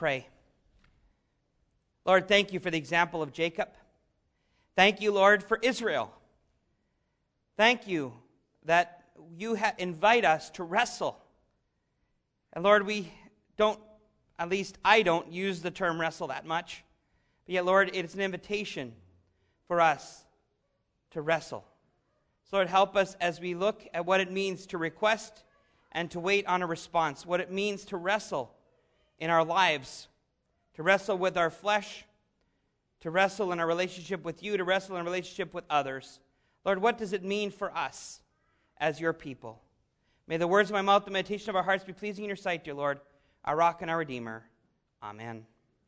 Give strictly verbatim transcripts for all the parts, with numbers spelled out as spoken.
pray. Lord, thank you for the example of Jacob. Thank you, Lord, for Israel. Thank you that you ha- invite us to wrestle. And Lord, we don't, at least I don't, use the term wrestle that much. But yet, Lord, it's an invitation for us to wrestle. So, Lord, help us as we look at what it means to request and to wait on a response, what it means to wrestle in our lives, to wrestle with our flesh, to wrestle in our relationship with you, to wrestle in a relationship with others. Lord, what does it mean for us as your people? May the words of my mouth, the meditation of our hearts be pleasing in your sight, dear Lord, our rock and our redeemer. Amen.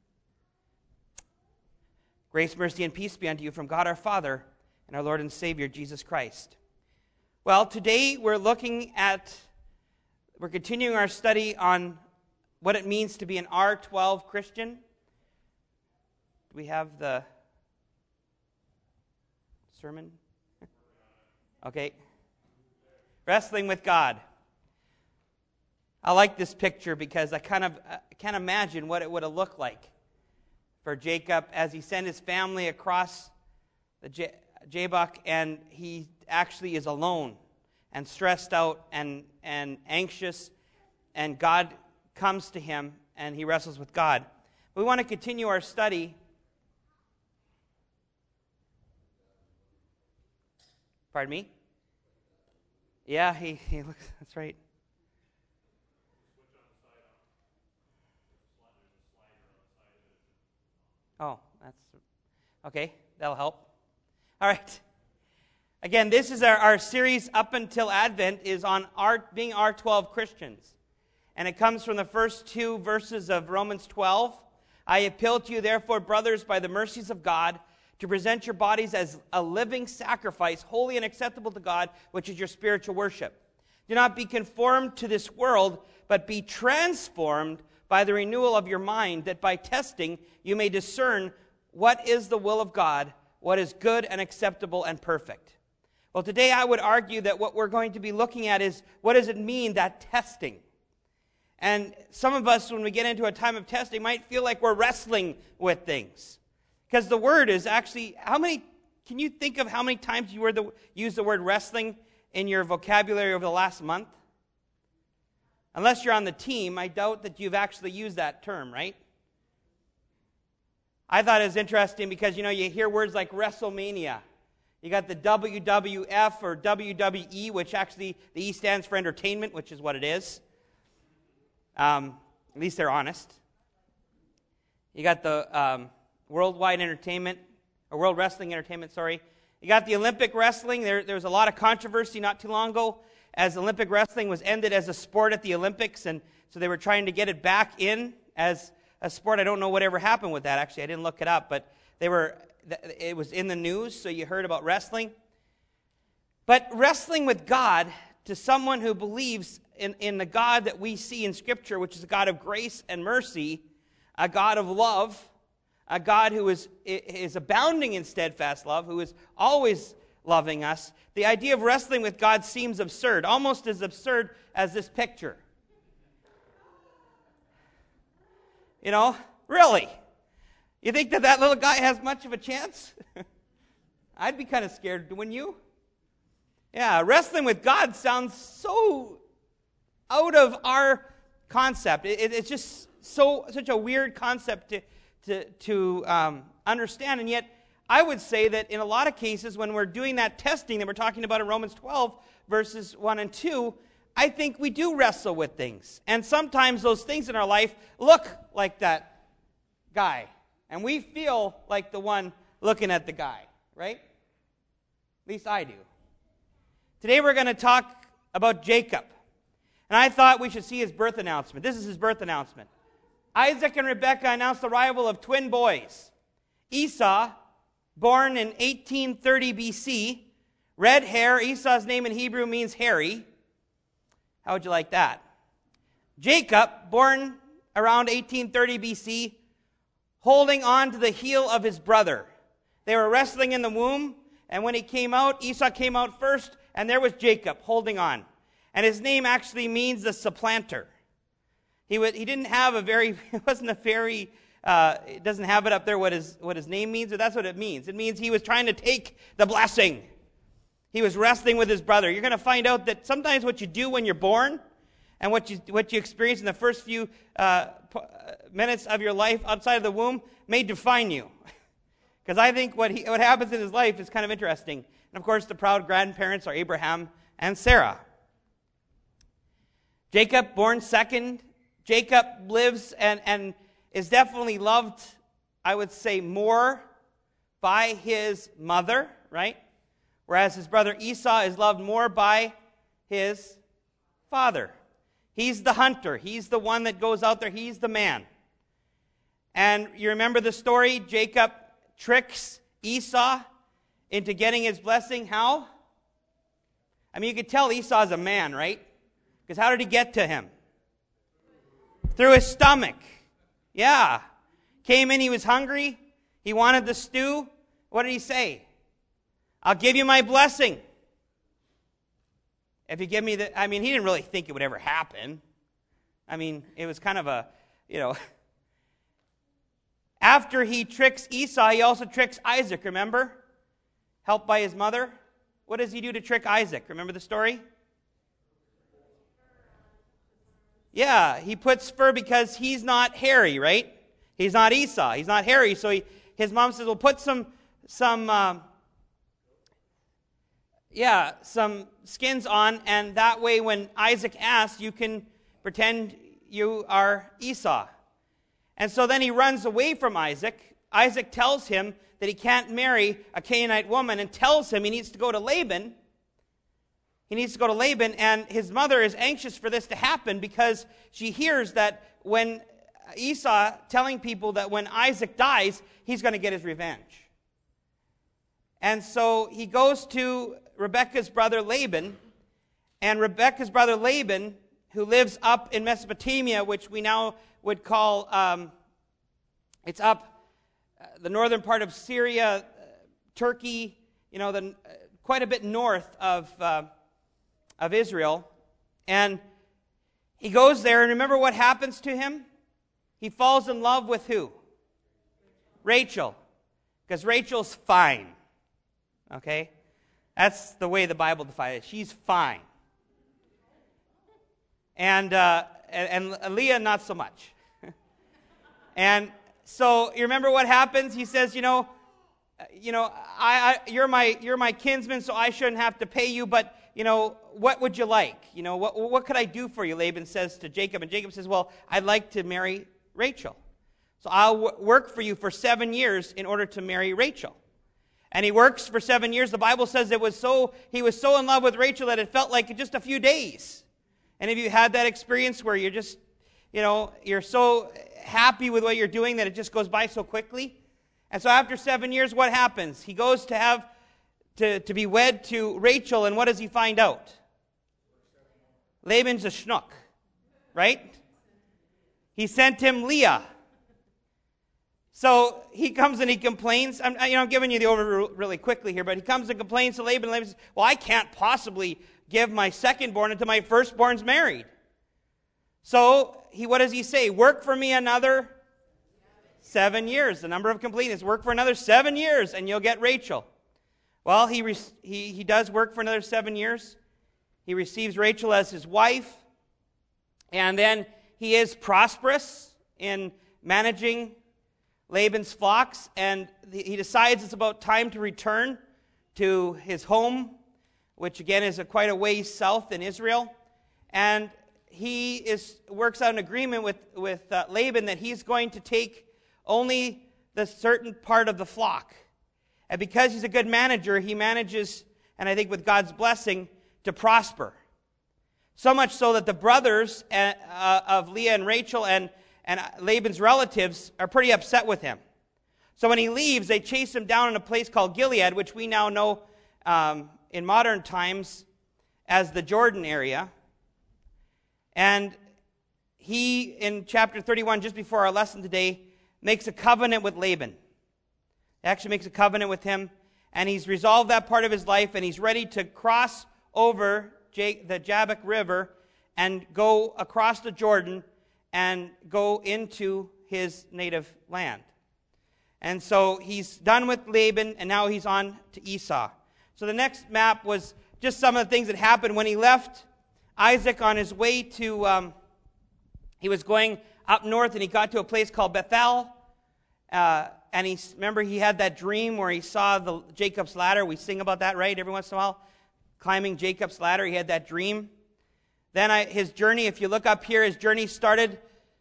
Grace, mercy, and peace be unto you from God our Father and our Lord and Savior, Jesus Christ. Well, today we're looking at, we're continuing our study on what it means to be an R twelve Christian. Do we have the sermon? Okay. Wrestling with God. I like this picture because I kind of I can't imagine what it would have looked like for Jacob as he sent his family across the J- Jabbok, and he actually is alone and stressed out and, and anxious, and God comes to him and he wrestles with God. We want to continue our study. Pardon me? Yeah, he, he looks, that's right. Oh, that's, okay, that'll help. All right. Again, this is our, our series up until Advent is on our, being R twelve Christians. And it comes from the first two verses of Romans twelve. I appeal to you, therefore, brothers, by the mercies of God, to present your bodies as a living sacrifice, holy and acceptable to God, which is your spiritual worship. Do not be conformed to this world, but be transformed by the renewal of your mind, that by testing you may discern what is the will of God, what is good and acceptable and perfect. Well, today I would argue that what we're going to be looking at is, what does it mean, that testing? And some of us, when we get into a time of testing, might feel like we're wrestling with things. Because the word is actually, how many, can you think of how many times you were the, used the word wrestling in your vocabulary over the last month? Unless you're on the team, I doubt that you've actually used that term, right? I thought it was interesting because, you know, you hear words like WrestleMania. You got the W W F or W W E, which actually, the E stands for entertainment, which is what it is. Um, at least they're honest. You got the um, Worldwide Entertainment, or World Wrestling Entertainment, sorry. You got the Olympic Wrestling. There, there was a lot of controversy not too long ago as Olympic wrestling was ended as a sport at the Olympics, and so they were trying to get it back in as a sport. I don't know whatever happened with that, actually. I didn't look it up, but they were. It was in the news, so you heard about wrestling. But wrestling with God, to someone who believes in, in the God that we see in Scripture, which is a God of grace and mercy, a God of love, a God who is, is abounding in steadfast love, who is always loving us, the idea of wrestling with God seems absurd, almost as absurd as this picture. You know, really? You think that that little guy has much of a chance? I'd be kind of scared, wouldn't you? Yeah, wrestling with God sounds so out of our concept. It, it, it's just so such a weird concept to to, to um, understand, and yet I would say that in a lot of cases when we're doing that testing that we're talking about in Romans twelve, verses one and two, I think we do wrestle with things. And sometimes those things in our life look like that guy. And we feel like the one looking at the guy, right? At least I do. Today we're going to talk about Jacob. And I thought we should see his birth announcement. This is his birth announcement. Isaac and Rebekah announced the arrival of twin boys. Esau, born in eighteen thirty B C, red hair. Esau's name in Hebrew means hairy. How would you like that? Jacob, born around eighteen thirty B C, holding on to the heel of his brother. They were wrestling in the womb, and when he came out, Esau came out first, and there was Jacob holding on. And his name actually means the supplanter. He would, he didn't have a very, it wasn't a very, uh, it doesn't have it up there what his, what his name means, but that's what it means. It means he was trying to take the blessing. He was wrestling with his brother. You're going to find out that sometimes what you do when you're born and what you, what you experience in the first few uh, minutes of your life outside of the womb may define you. Because I think what, he, what happens in his life is kind of interesting. And of course, the proud grandparents are Abraham and Sarah. Jacob, born second. Jacob lives and, and is definitely loved, I would say, more by his mother, right? Whereas his brother Esau is loved more by his father. He's the hunter. He's the one that goes out there. He's the man. And you remember the story? Jacob tricks Esau into getting his blessing. How? I mean, you could tell Esau's a man, right? Because how did he get to him? Through his stomach. Yeah. Came in, he was hungry. He wanted the stew. What did he say? I'll give you my blessing. If you give me the, I mean, he didn't really think it would ever happen. I mean, it was kind of a, you know. After he tricks Esau, he also tricks Isaac, remember? Helped by his mother. What does he do to trick Isaac? Remember the story? Yeah, he puts fur because he's not hairy, right? He's not Esau. He's not hairy. So he, his mom says, well, put some, some, um, yeah, some skins on, and that way when Isaac asks, you can pretend you are Esau. And so then he runs away from Isaac. Isaac tells him that he can't marry a Canaanite woman and tells him he needs to go to Laban. He needs to go to Laban, and his mother is anxious for this to happen because she hears that when Esau telling people that when Isaac dies, he's going to get his revenge. And so he goes to Rebekah's brother Laban, and Rebekah's brother Laban, who lives up in Mesopotamia, which we now would call, um, it's up uh, the northern part of Syria, uh, Turkey, you know, the, uh, quite a bit north of uh, of Israel. And he goes there, and remember what happens to him? He falls in love with who? Rachel. Because Rachel's fine. Okay? That's the way the Bible defines it. She's fine. And, uh, and, and Leah, not so much. And so you remember what happens? He says, you know, you know, I, I you're my you're my kinsman, so I shouldn't have to pay you, but you know, what would you like? You know, what what could I do for you? Laban says to Jacob, and Jacob says, well, I'd like to marry Rachel. So I'll w- work for you for seven years in order to marry Rachel. And he works for seven years. The Bible says it was so he was so in love with Rachel that it felt like just a few days. And have you had that experience where you're just, you know, you're so happy with what you're doing that it just goes by so quickly? And so after seven years, what happens? He goes to have to, to be wed to Rachel, and what does he find out? Laban's a schnook, right? He sent him Leah. So he comes and he complains. I'm, you know, I'm giving you the overview really quickly here, but he comes and complains to Laban. Laban says, well, I can't possibly give my secondborn until my firstborn's married. So he, what does he say? Work for me another seven years. The number of completeness. Work for another seven years, and you'll get Rachel. Well, he, re- he, he does work for another seven years. He receives Rachel as his wife, and then he is prosperous in managing Laban's flocks, and he decides it's about time to return to his home, which again is a quite a ways south in Israel. And he is works out an agreement with, with uh, Laban that he's going to take only the certain part of the flock. And because he's a good manager, he manages, and I think with God's blessing, to prosper. So much so that the brothers uh, uh, of Leah and Rachel and, and Laban's relatives are pretty upset with him. So when he leaves, they chase him down in a place called Gilead, which we now know um, in modern times as the Jordan area. And he, in chapter thirty-one, just before our lesson today, makes a covenant with Laban. He actually makes a covenant with him, and he's resolved that part of his life, and he's ready to cross over the Jabbok River and go across the Jordan and go into his native land. And so he's done with Laban, and now he's on to Esau. So the next map was just some of the things that happened when he left Isaac on his way to, um, he was going up north, and he got to a place called Bethel. Uh, and he remember he had that dream where he saw the Jacob's ladder. We sing about that, right? Every once in a while, climbing Jacob's ladder. He had that dream. Then I, his journey, if you look up here, his journey started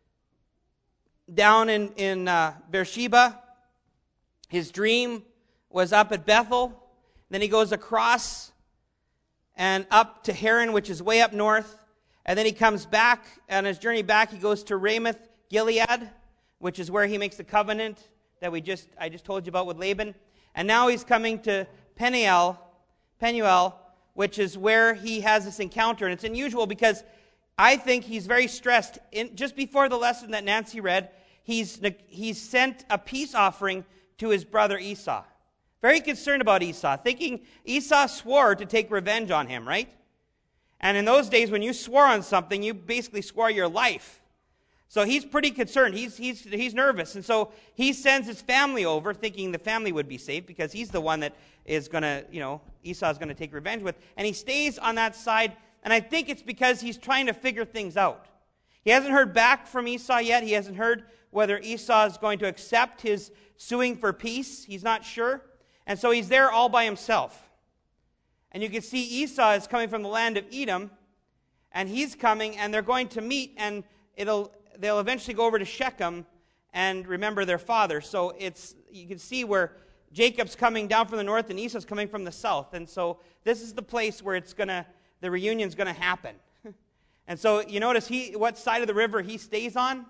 down in, in uh, Beersheba. His dream was up at Bethel. Then he goes across and up to Haran, which is way up north. And then he comes back. On his journey back, he goes to Ramoth Gilead, which is where he makes the covenant that we just I just told you about with Laban. And now he's coming to Peniel, Penuel, which is where he has this encounter. And it's unusual because I think he's very stressed. In, just before the lesson that Nancy read, he's he's sent a peace offering to his brother Esau. Very concerned about Esau, thinking Esau swore to take revenge on him, right? And in those days, when you swore on something, you basically swore your life. So he's pretty concerned. He's he's he's nervous. And so he sends his family over, thinking the family would be safe because he's the one that is going to, you know, Esau's going to take revenge with. And he stays on that side. And I think it's because he's trying to figure things out. He hasn't heard back from Esau yet. He hasn't heard whether Esau is going to accept his suing for peace. He's not sure. And so he's there all by himself. And you can see Esau is coming from the land of Edom. And he's coming, and they're going to meet, and it'll they'll eventually go over to Shechem and remember their father. So it's you can see where Jacob's coming down from the north and Esau's coming from the south. And so this is the place where it's gonna the reunion's gonna happen. And so you notice he what side of the river he stays on?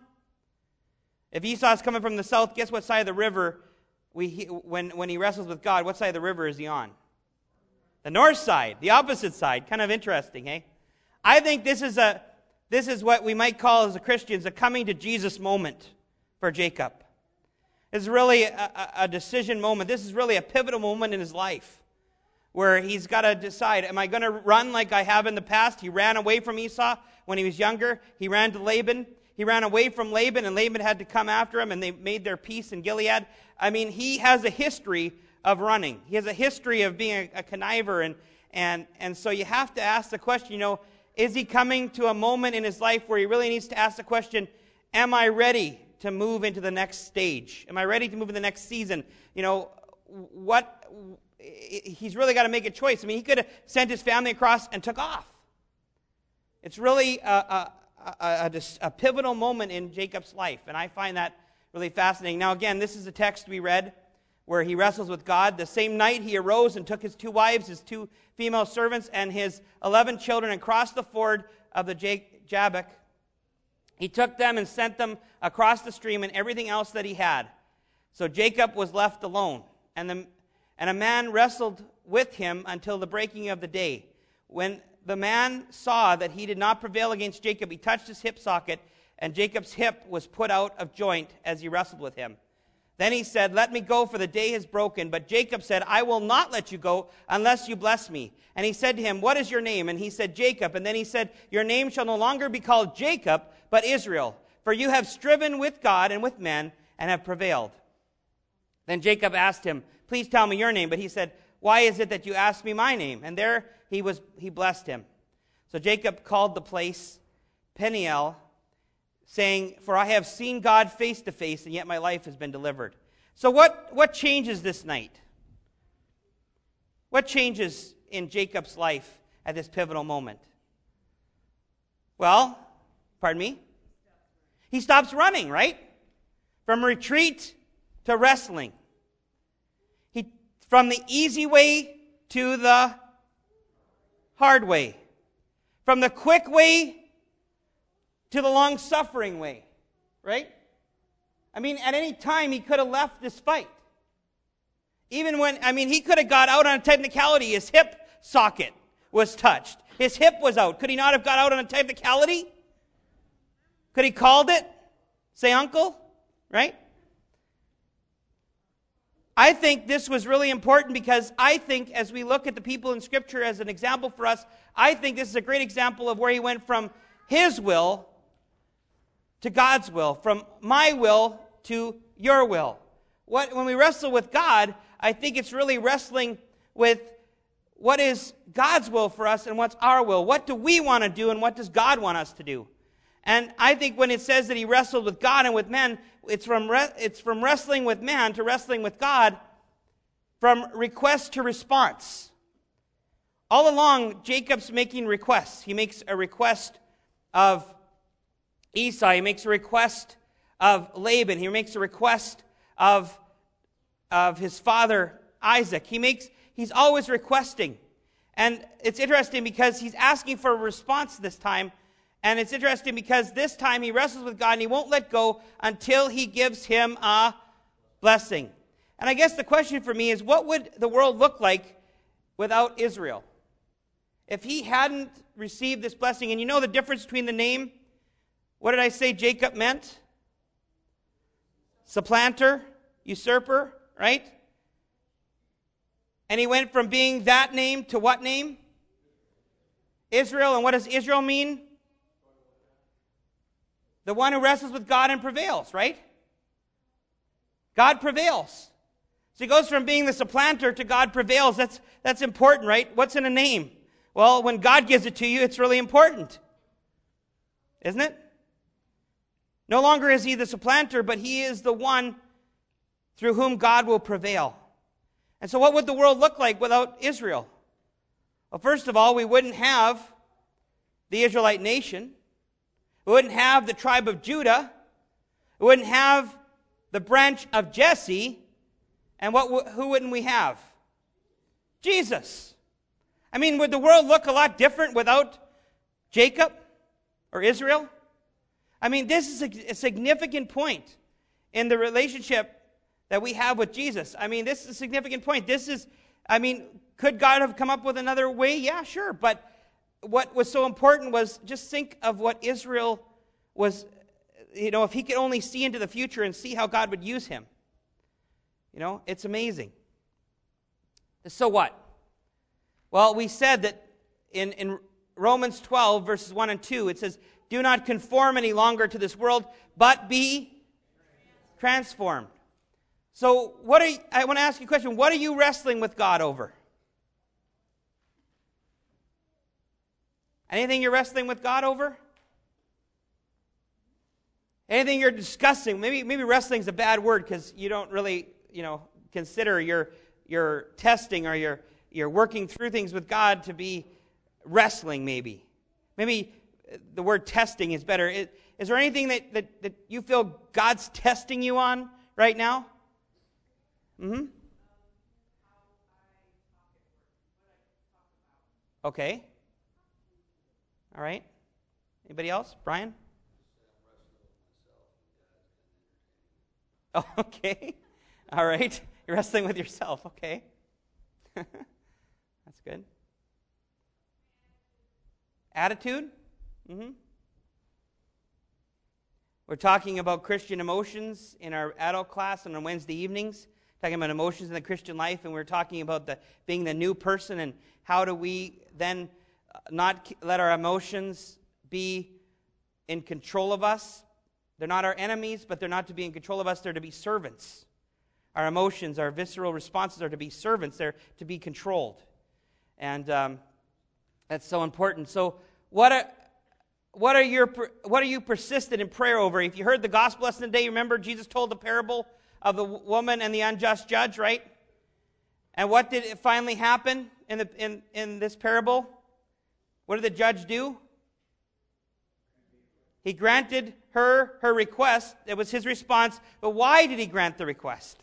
If Esau's coming from the south, guess what side of the river we he, when when he wrestles with God, what side of the river is he on? The north side, the opposite side. Kind of interesting, eh? I think this is a This is what we might call as a Christians a coming to Jesus moment for Jacob. It's really a, a decision moment. This is really a pivotal moment in his life where he's got to decide, am I going to run like I have in the past? He ran away from Esau when he was younger. He ran to Laban. He ran away from Laban, and Laban had to come after him, and they made their peace in Gilead. I mean, he has a history of running. He has a history of being a, a conniver, and, and, and so you have to ask the question, you know, is he coming to a moment in his life where he really needs to ask the question, am I ready to move into the next stage? Am I ready to move in the next season? You know, what, he's really got to make a choice. I mean, he could have sent his family across and took off. It's really a, a, a, a, a pivotal moment in Jacob's life, and I find that really fascinating. Now, again, this is a text we read where he wrestles with God. The same night he arose and took his two wives, his two female servants, and his eleven children and crossed the ford of the Jabbok. He took them and sent them across the stream and everything else that he had. So Jacob was left alone, and, the, and a man wrestled with him until the breaking of the day. When the man saw that he did not prevail against Jacob, he touched his hip socket, and Jacob's hip was put out of joint as he wrestled with him. Then he said, let me go, for the day is broken. But Jacob said, I will not let you go unless you bless me. And he said to him, what is your name? And he said, Jacob. And then he said, your name shall no longer be called Jacob, but Israel. For you have striven with God and with men and have prevailed. Then Jacob asked him, please tell me your name. But he said, why is it that you ask me my name? And there he was. He blessed him. So Jacob called the place Peniel, saying, for I have seen God face to face, and yet my life has been delivered. So what, what changes this night? What changes in Jacob's life at this pivotal moment? Well, pardon me? He stops running, right? From retreat to wrestling. He from the easy way to the hard way. From the quick way to the long-suffering way, right? I mean, at any time, he could have left this fight. Even when, I mean, he could have got out on a technicality. His hip socket was touched. His hip was out. Could he not have got out on a technicality? Could he called it? Say uncle? Right? I think this was really important because I think as we look at the people in Scripture as an example for us, I think this is a great example of where he went from his will to God's will, from my will to your will. What, when we wrestle with God, I think it's really wrestling with what is God's will for us and what's our will. What do we want to do and what does God want us to do? And I think when it says that he wrestled with God and with men, it's from re- it's from wrestling with man to wrestling with God, from request to response. All along, Jacob's making requests. He makes a request of Esau. He makes a request of Laban. He makes a request of, of his father Isaac. He makes he's always requesting. And it's interesting because he's asking for a response this time. And it's interesting because this time he wrestles with God and he won't let go until he gives him a blessing. And I guess the question for me is, what would the world look like without Israel? If he hadn't received this blessing, and you know the difference between the name, what did I say Jacob meant? Supplanter, usurper, right? And he went from being that name to what name? Israel. And what does Israel mean? The one who wrestles with God and prevails, right? God prevails. So he goes from being the supplanter to God prevails. That's, that's important, right? What's in a name? Well, when God gives it to you, it's really important. Isn't it? No longer is he the supplanter, but he is the one through whom God will prevail. And so what would the world look like without Israel? Well, first of all, we wouldn't have the Israelite nation. We wouldn't have the tribe of Judah. We wouldn't have the branch of Jesse. And what? Who wouldn't we have? Jesus. I mean, would the world look a lot different without Jacob or Israel? I mean, this is a, a significant point in the relationship that we have with Jesus. I mean, this is a significant point. This is, I mean, could God have come up with another way? Yeah, sure. But what was so important was just think of what Israel was, you know, if he could only see into the future and see how God would use him. You know, it's amazing. So what? Well, we said that in, in Romans twelve, verses one and two, it says, do not conform any longer to this world, but be transformed. So what are you, I want to ask you a question. What are you wrestling with God over? Anything you're wrestling with God over? Anything you're discussing? Maybe maybe wrestling is a bad word because you don't really, you know, consider your your testing or your you're working through things with God to be wrestling, maybe. Maybe the word testing is better. Is, is there anything that, that, that you feel God's testing you on right now? Mm-hmm. Okay. All right. Anybody else? Brian? Oh, okay. All right. You're wrestling with yourself. Okay. That's good. Attitude? Mm-hmm. We're talking about Christian emotions in our adult class and on Wednesday evenings, talking about emotions in the Christian life, and we're talking about the being the new person and how do we then not let our emotions be in control of us. They're not our enemies, but they're not to be in control of us. They're to be servants. Our emotions, our visceral responses are to be servants. They're to be controlled. And um, that's so important. So what are, what are your what are you persistent in prayer over? If you heard the gospel lesson today, remember Jesus told the parable of the woman and the unjust judge, right? And what did it finally happen in the in, in this parable? What did the judge do? He granted her her request. It was his response. But why did he grant the request?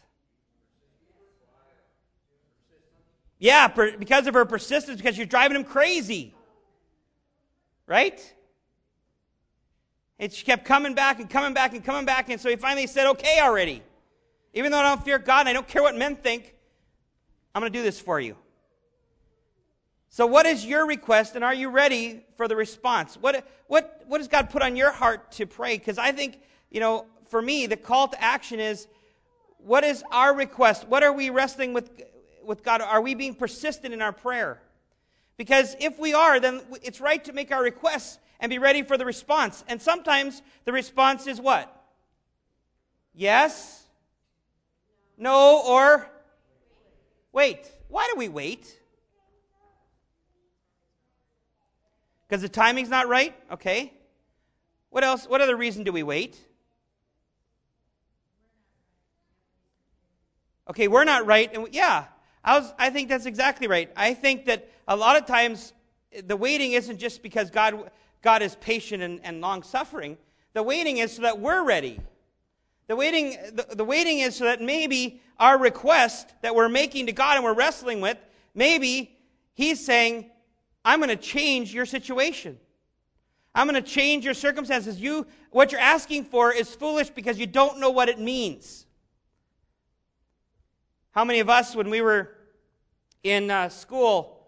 Yeah, per, because of her persistence, because you're driving him crazy. Right? And she kept coming back and coming back and coming back, and so he finally said, okay already. Even though I don't fear God and I don't care what men think, I'm going to do this for you. So what is your request, and are you ready for the response? What what what has God put on your heart to pray? Because I think, you know, for me, the call to action is, what is our request? What are we wrestling with with God? Are we being persistent in our prayer? Because if we are, then it's right to make our requests and be ready for the response. And sometimes the response is what? Yes, no, or wait. Why do we wait? Because the timing's not right? Okay. What else? What other reason do we wait? Okay, we're not right. And we, yeah, I was. I think that's exactly right. I think that a lot of times the waiting isn't just because God God is patient and, and long-suffering. The waiting is so that we're ready. The waiting, the, the waiting is so that maybe our request that we're making to God and we're wrestling with, maybe He's saying, I'm going to change your situation. I'm going to change your circumstances. You, what you're asking for is foolish because you don't know what it means. How many of us, when we were in uh, school,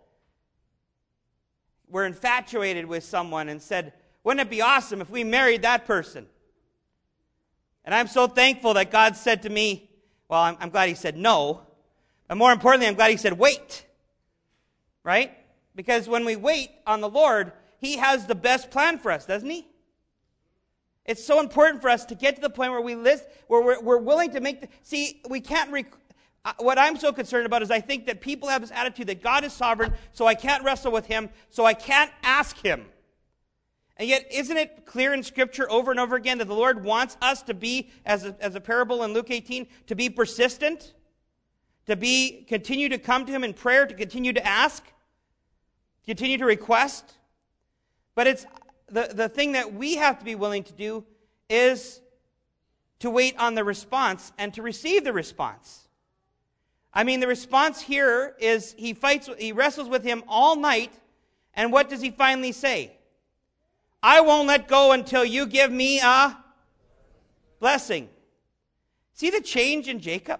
were infatuated with someone and said, wouldn't it be awesome if we married that person? And I'm so thankful that God said to me, well, I'm, I'm glad He said no, but more importantly, I'm glad He said wait. Right? Because when we wait on the Lord, He has the best plan for us, doesn't He? It's so important for us to get to the point where we list, where we're, we're willing to make the, see, we can't, rec, uh, what I'm so concerned about is I think that people have this attitude that God is sovereign, so I can't wrestle with Him, so I can't ask Him. And yet, isn't it clear in Scripture over and over again that the Lord wants us to be, as a, as a parable in Luke eighteen, to be persistent, to be, continue to come to Him in prayer, to continue to ask, continue to request? But it's the, the thing that we have to be willing to do is to wait on the response and to receive the response. I mean, the response here is he fights, he wrestles with Him all night, and what does he finally say? I won't let go until you give me a blessing. See the change in Jacob?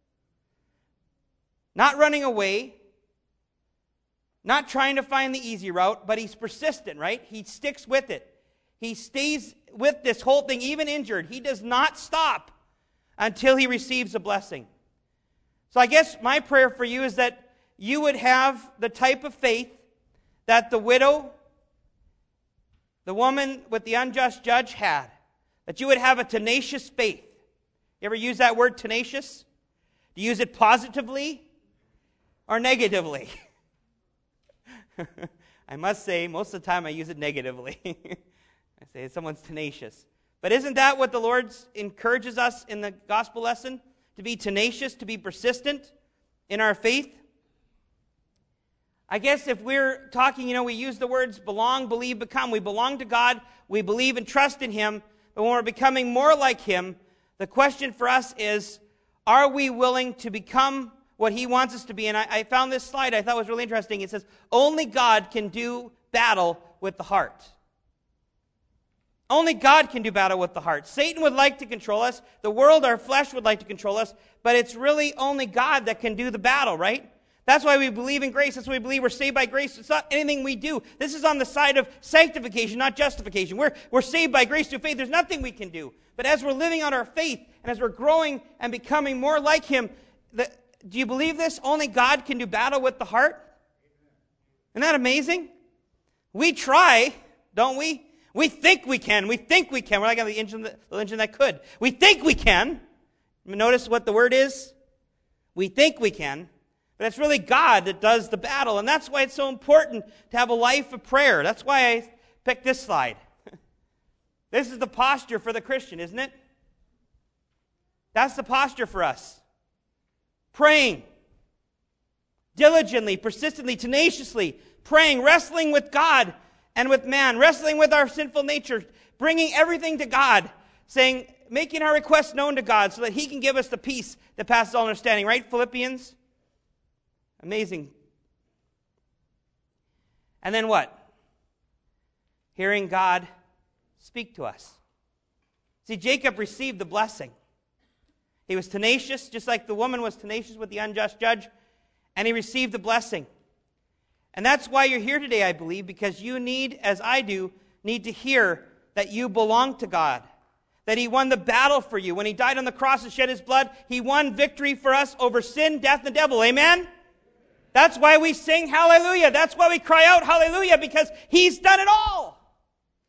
Not running away, not trying to find the easy route, but he's persistent, right? He sticks with it. He stays with this whole thing, even injured. He does not stop until he receives a blessing. So I guess my prayer for you is that you would have the type of faith that the widow, the woman with the unjust judge had. That you would have a tenacious faith. You ever use that word tenacious? Do you use it positively or negatively? I must say, most of the time I use it negatively. I say someone's tenacious. But isn't that what the Lord encourages us in the gospel lesson? To be tenacious, to be persistent in our faith? I guess if we're talking, you know, we use the words belong, believe, become. We belong to God, we believe and trust in Him, but when we're becoming more like Him, the question for us is, are we willing to become what He wants us to be? And I, I found this slide I thought was really interesting. It says, only God can do battle with the heart. Only God can do battle with the heart. Satan would like to control us. The world, our flesh, would like to control us, but it's really only God that can do the battle, right? That's why we believe in grace. That's why we believe we're saved by grace. It's not anything we do. This is on the side of sanctification, not justification. We're, we're saved by grace through faith. There's nothing we can do. But as we're living on our faith, and as we're growing and becoming more like Him, the, do you believe this? Only God can do battle with the heart? Isn't that amazing? We try, don't we? We think we can. We think we can. We're like the engine that, the engine that could. We think we can. Notice what the word is? We think we can. But it's really God that does the battle. And that's why it's so important to have a life of prayer. That's why I picked this slide. This is the posture for the Christian, isn't it? That's the posture for us. Praying. Diligently, persistently, tenaciously. Praying, wrestling with God and with man. Wrestling with our sinful nature. Bringing everything to God. Saying, making our requests known to God so that He can give us the peace that passes all understanding. Right, Philippians? Amazing. And then what? Hearing God speak to us. See, Jacob received the blessing. He was tenacious, just like the woman was tenacious with the unjust judge, and he received the blessing. And that's why you're here today, I believe, because you need, as I do, need to hear that you belong to God. That He won the battle for you. When He died on the cross and shed His blood, He won victory for us over sin, death, and the devil. Amen? That's why we sing hallelujah. That's why we cry out hallelujah, because He's done it all.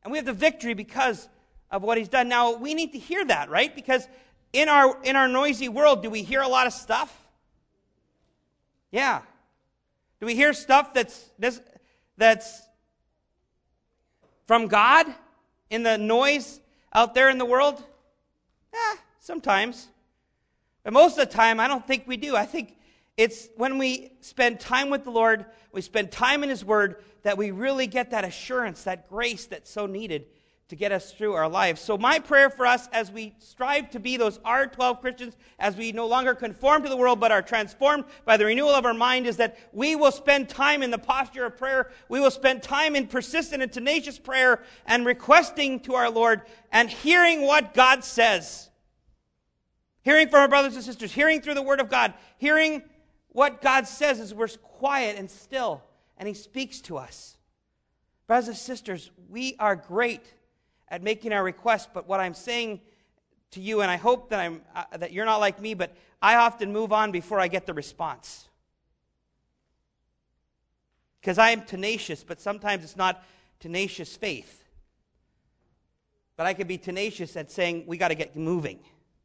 And we have the victory because of what he's done. Now, we need to hear that, right? Because in our in our noisy world, do we hear a lot of stuff? Yeah. Do we hear stuff that's that's from God in the noise out there in the world? Yeah, sometimes. But most of the time, I don't think we do. I think it's when we spend time with the Lord, we spend time in His Word, that we really get that assurance, that grace that's so needed to get us through our lives. So my prayer for us as we strive to be those R twelve Christians, as we no longer conform to the world but are transformed by the renewal of our mind, is that we will spend time in the posture of prayer. We will spend time in persistent and tenacious prayer and requesting to our Lord and hearing what God says. Hearing from our brothers and sisters, hearing through the Word of God, hearing what God says as we're quiet and still and He speaks to us. Brothers and sisters, we are great at making our requests, but what I'm saying to you, and I hope that I'm uh, that you're not like me, but I often move on before I get the response. Because I am tenacious, but sometimes it's not tenacious faith. But I could be tenacious at saying, we got to get moving.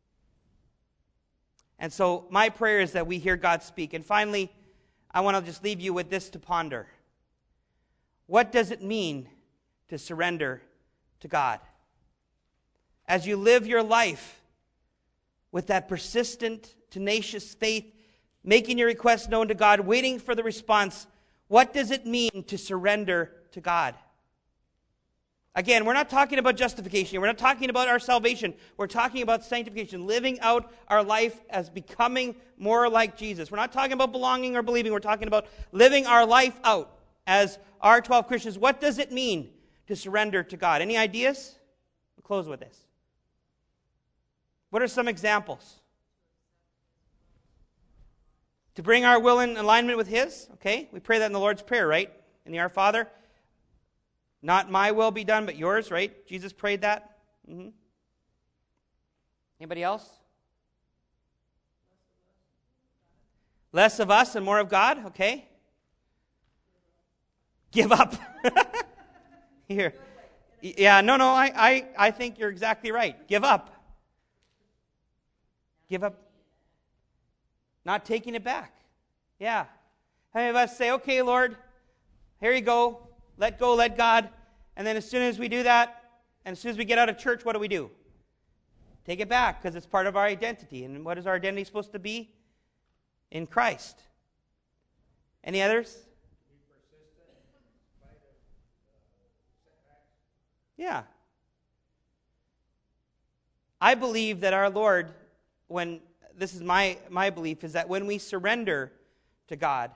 And so my prayer is that we hear God speak. And finally, I want to just leave you with this to ponder. What does it mean to surrender to God? As you live your life with that persistent, tenacious faith, making your requests known to God, waiting for the response, what does it mean to surrender to God? Again, we're not talking about justification. We're not talking about our salvation. We're talking about sanctification, living out our life as becoming more like Jesus. We're not talking about belonging or believing. We're talking about living our life out as R twelve Christians. What does it mean to surrender to God? Any ideas? We'll close with this. What are some examples? To bring our will in alignment with His. Okay, we pray that in the Lord's Prayer, right? In the Our Father. Not my will be done, but yours, right? Jesus prayed that. Mm-hmm. Anybody else? Less of us and more of God, okay? Give up. Here. Yeah, no, no, I, I, I think you're exactly right. Give up. Give up. Not taking it back. Yeah. How many of us say, okay, Lord, here you go. Let go, let God. And then as soon as we do that, and as soon as we get out of church, what do we do? Take it back, because it's part of our identity. And what is our identity supposed to be? In Christ. Any others? Yeah. I believe that our Lord, when this is my, my belief, is that when we surrender to God,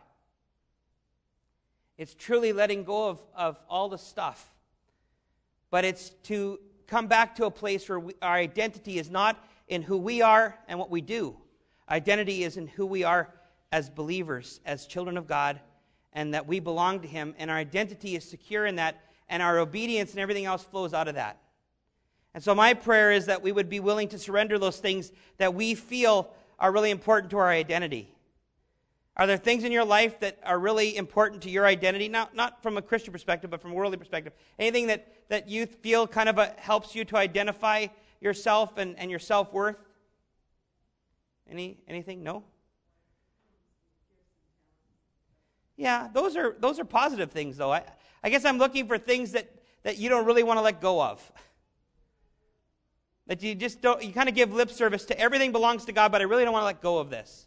it's truly letting go of, of all the stuff. But it's to come back to a place where we, our identity is not in who we are and what we do. Identity is in who we are as believers, as children of God, and that we belong to Him. And our identity is secure in that, and our obedience and everything else flows out of that. And so my prayer is that we would be willing to surrender those things that we feel are really important to our identity. Are there things in your life that are really important to your identity? Not, not from a Christian perspective, but from a worldly perspective. Anything that, that you feel kind of a, helps you to identify yourself and, and your self-worth? Any anything? No? Yeah, those are those are positive things, though. I, I guess I'm looking for things that, that you don't really want to let go of. That you just don't, you kind of give lip service to everything belongs to God, but I really don't want to let go of this.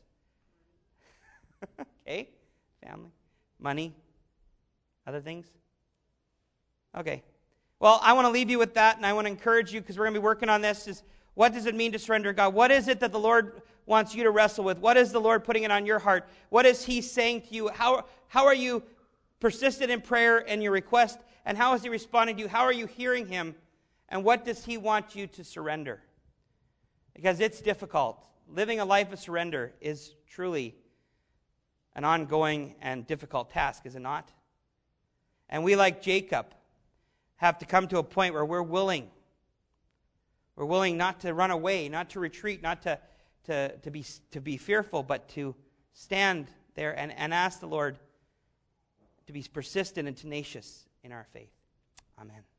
Okay, family, money, other things. Okay, well, I want to leave you with that, and I want to encourage you, because we're going to be working on this, is what does it mean to surrender to God? What is it that the Lord wants you to wrestle with? What is the Lord putting it on your heart? What is He saying to you? How, how are you persistent in prayer and your request, and how is He responding to you? How are you hearing Him, and what does He want you to surrender? Because it's difficult. Living a life of surrender is truly an ongoing and difficult task, is it not? And we, like Jacob, have to come to a point where we're willing. We're willing not to run away, not to retreat, not to, to, to, be, to be fearful, but to stand there and, and ask the Lord to be persistent and tenacious in our faith. Amen.